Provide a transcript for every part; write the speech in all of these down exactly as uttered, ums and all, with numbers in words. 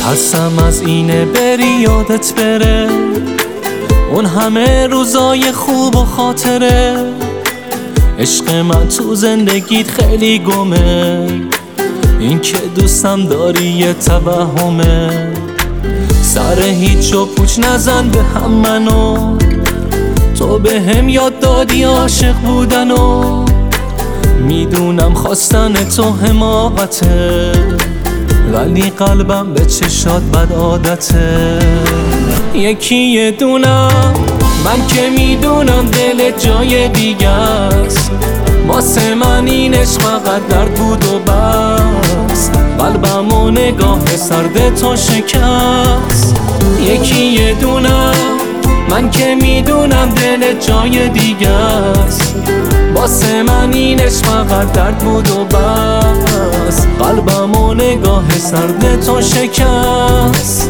ترسم از اینه بری یادت بره اون همه روزای خوب و خاطره. عشق من تو زندگیت خیلی گمه، این که دوستم داری یه توهمه. سر هیچ و پوچ نزن به هم منو، تو به هم یاد دادی عاشق بودنو. میدونم خواستن تو حماقته، ولی قلبم به چشات بد عادته. یکی یه دونم من که میدونم دل جای دیگه است، واسه من این عشق فقط درد بود و بس. قلبم و نگاه سرد تو شکست. یکی یه دونم من که میدونم دل جای دیگه است، واسه من این عشق فقط درد بود و بس. قلبم و نگاه سرد تو شکست.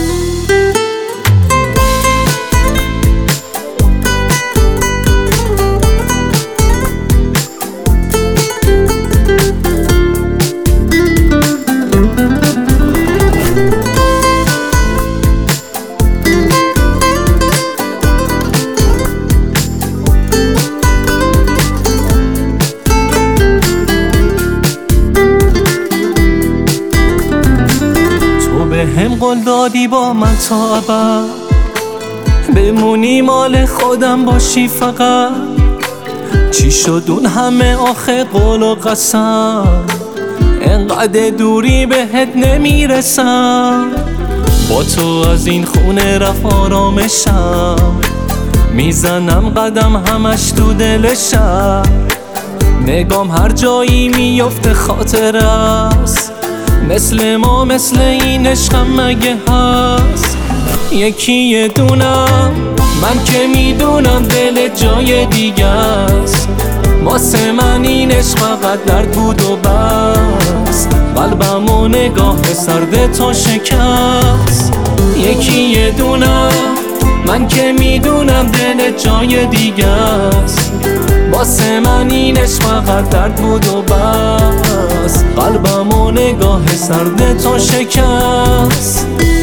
هم قول دادی با من تا ابد بمونی مال خودم باشی فقط. چی شد اون همه آخه قول و قسم، انقدر دوری بهت نمیرسم. با تو از این خونه رفت آرامشم، میزنم قدم همش تو دلشم. نگام هر جایی میفته خاطر است، مثل ما مثل این عشقم مگه هست. یکی یه دونم من که میدونم دل جای دیگه است، واسه من این عشق فقط درد بود و بس. قلبم و نگاه سرد تو شکست. یکی یه دونم من که میدونم دل جای دیگه است، واسه من این عشق فقط درد بود و بس. قلبم و نگاه سرد تو شکست.